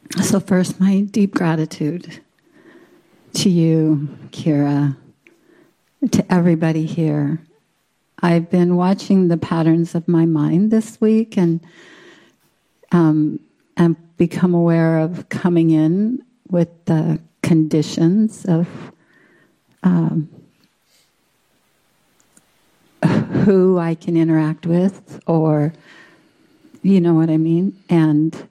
So first, my deep gratitude to you, Kira, to everybody here. I've been watching the patterns of my mind this week and become aware of coming in with the conditions of who I can interact with, or you know what I mean, and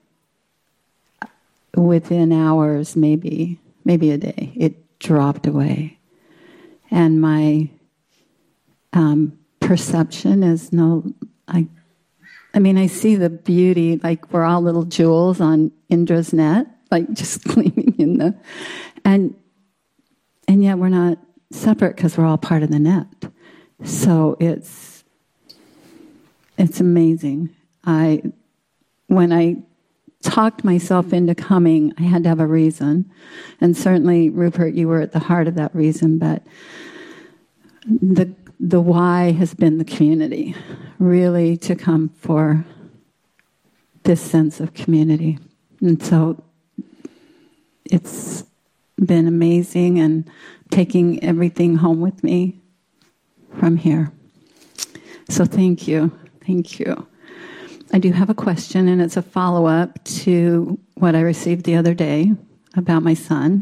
within hours, maybe a day, it dropped away. And my perception is I see the beauty, like we're all little jewels on Indra's net, like just gleaming in and yet we're not separate because we're all part of the net. So it's amazing. When I talked myself into coming, I had to have a reason. And certainly, Rupert, you were at the heart of that reason, but the why has been the community, really to come for this sense of community. And so it's been amazing and taking everything home with me from here. So thank you. Thank you. I do have a question, and it's a follow-up to what I received the other day about my son.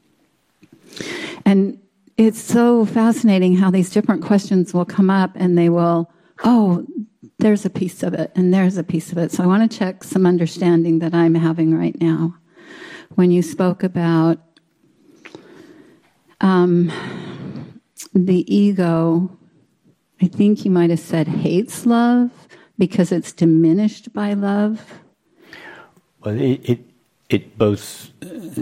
And it's so fascinating how these different questions will come up and they will, there's a piece of it and there's a piece of it. So I want to check some understanding that I'm having right now. When you spoke about the ego, I think you might have said hates love because it's diminished by love. Well, it both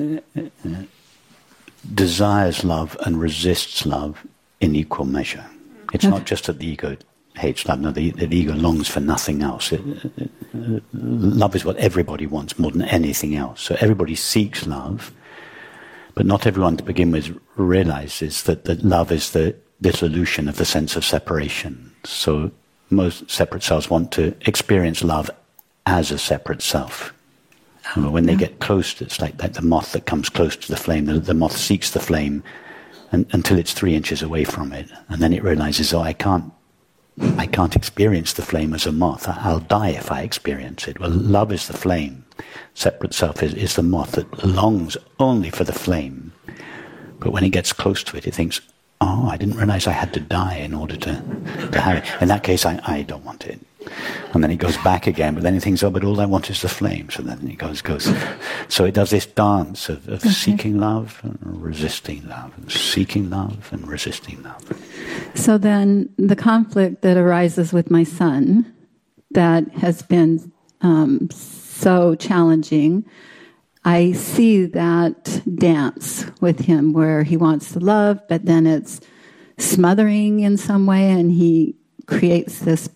desires love and resists love in equal measure. It's not just that the ego hates love. No, the ego longs for nothing else. Love is what everybody wants more than anything else. So everybody seeks love, but not everyone to begin with realizes that love is the dissolution of the sense of separation. So most separate selves want to experience love as a separate self. When they get close, it's like the moth that comes close to the flame. The moth seeks the flame until it's 3 inches away from it, and then it realizes, I can't experience the flame as a moth. I'll die if I experience it. Well, love is the flame. Separate self is the moth that longs only for the flame. But when it gets close to it, it thinks, I didn't realize I had to die in order to have it. In that case, I don't want it. And then it goes back again, but then it thinks, but all I want is the flame. So then it goes. So it does this dance of seeking love and resisting love, and seeking love and resisting love. So then the conflict that arises with my son that has been so challenging, I see that dance with him where he wants to love, but then it's smothering in some way, and he creates this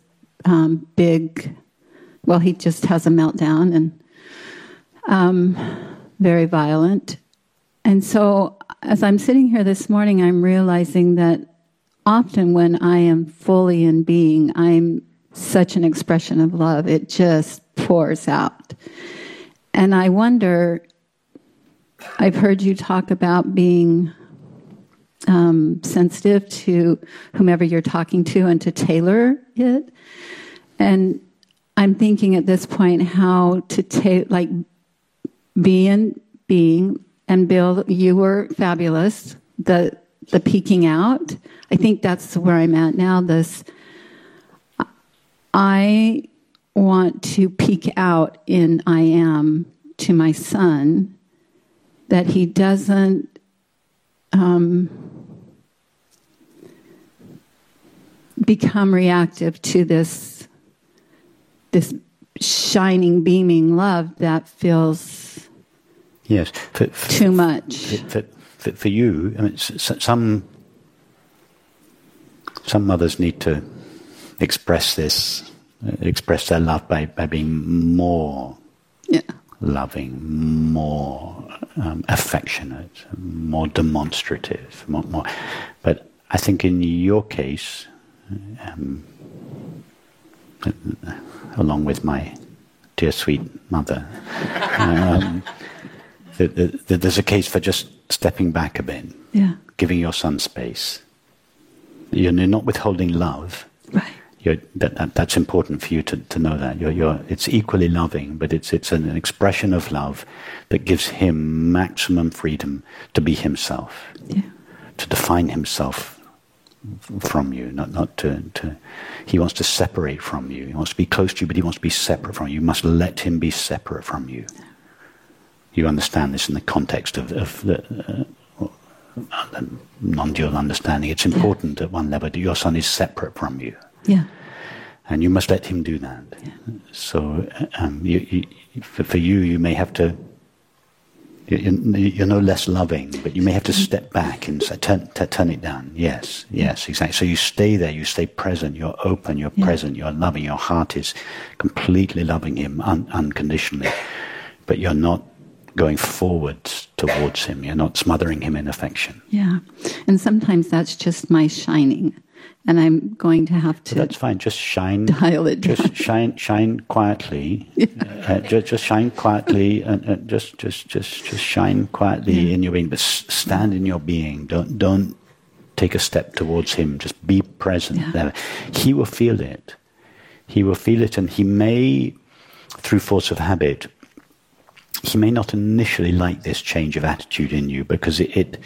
he just has a meltdown and very violent. And so as I'm sitting here this morning, I'm realizing that often when I am fully in being, I'm such an expression of love. It just pours out. And I wonder, I've heard you talk about being sensitive to whomever you're talking to and to tailor it. And I'm thinking at this point how to be in being. And Bill, you were fabulous. The peeking out. I think that's where I'm at now. I want to peek out in I am to my son, that he doesn't become reactive to this shining, beaming love that feels too much. For you, I mean, some mothers need to express their love by being more loving, more affectionate, more demonstrative, more. But I think in your case, along with my dear sweet mother, there's a case for just stepping back a bit, Yeah. giving your son space. You're not withholding love. Right. That's important for you to know that. It's equally loving, but it's an expression of love that gives him maximum freedom to be himself, Yeah. to define himself from you, not to. He wants to separate from you. He wants to be close to you, but he wants to be separate from you. You must let him be separate from you. You understand this in the context of the non-dual understanding. It's important at one level that your son is separate from you. Yeah. And you must let him do that. Yeah. So for you, you may have to, you're no less loving, but you may have to step back and say, turn it down. Yes, exactly. So you stay there, you stay present, you're open, you're present, you're loving, your heart is completely loving him unconditionally. But you're not going forwards towards him, you're not smothering him in affection. Yeah. And sometimes that's just my shining. And I'm going to have to. But that's fine. Just shine. Dial it down. Just shine quietly. Yeah. Just shine quietly, and just shine quietly in your being. But stand in your being. Don't take a step towards him. Just be present there. He will feel it. He will feel it, and he may, through force of habit, he may not initially like this change of attitude in you because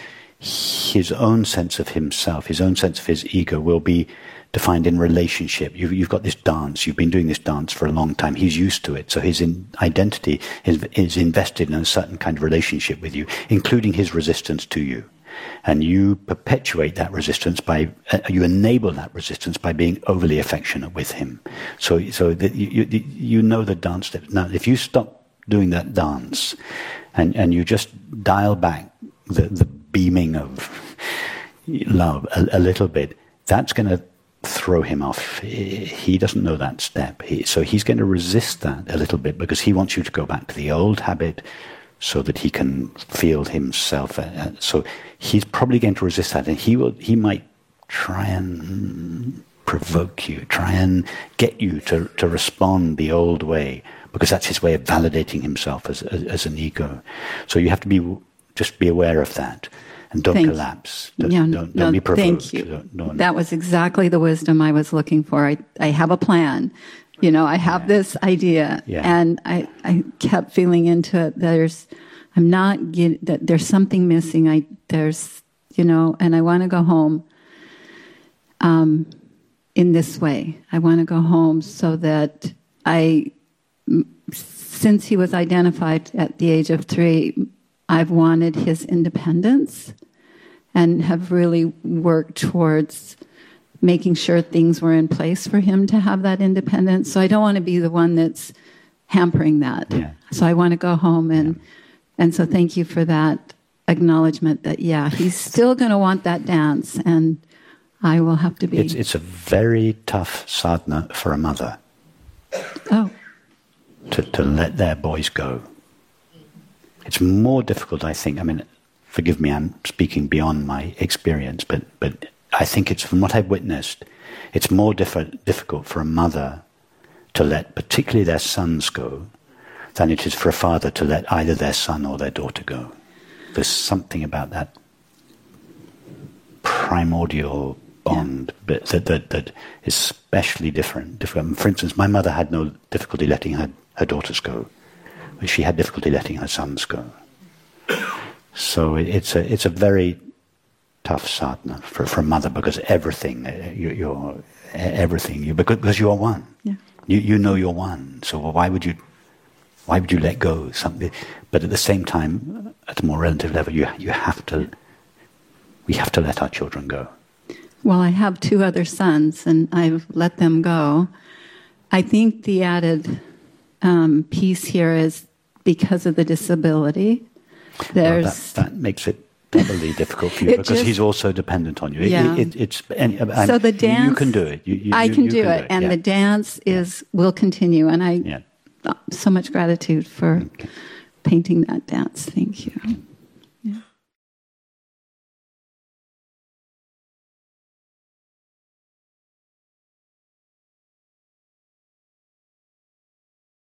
his own sense of himself, his own sense of his ego will be defined in relationship. You've got this dance, you've been doing this dance for a long time, he's used to it, so his identity is invested in a certain kind of relationship with you, including his resistance to you. And you perpetuate that resistance you enable that resistance by being overly affectionate with him. So that you know the dance steps. Now, if you stop doing that dance and you just dial back the beaming of love a little bit, that's going to throw him off. He doesn't know that step. So he's going to resist that a little bit because he wants you to go back to the old habit so that he can feel himself. So he's probably going to resist that, and he might try and provoke you, try and get you to respond the old way, because that's his way of validating himself as an ego. So you have to just be aware of that. And don't collapse. Don't be provoked. Thank you. That was exactly the wisdom I was looking for. I have a plan. I have this idea, and I kept feeling into it. There's something missing. And I want to go home. In this way, I want to go home so that since he was identified at the age of 3, I've wanted his independence and have really worked towards making sure things were in place for him to have that independence. So I don't want to be the one that's hampering that. Yeah. So I want to go home and so thank you for that acknowledgement that, he's still going to want that dance, and I will have to be... It's a very tough sadhana for a mother. Oh. To let their boys go. It's more difficult, I think. I mean, forgive me, I'm speaking beyond my experience, but I think it's, from what I've witnessed, it's more difficult for a mother to let particularly their sons go than it is for a father to let either their son or their daughter go. There's something about that primordial bond that is especially different. For instance, my mother had no difficulty letting her daughters go. She had difficulty letting her sons go. So it's a very tough sadhana for a mother, because everything because you are one. Yeah. You know you're one. So why would you let go of something? But at the same time, at a more relative level, we have to let our children go. Well, I have 2 other sons, and I've let them go. I think the added piece here is because of the disability. That makes it doubly difficult for you, because he's also dependent on you. Yeah. So the dance, you can do it. I can do it, and the dance will continue. And I so much gratitude for painting that dance. Thank you.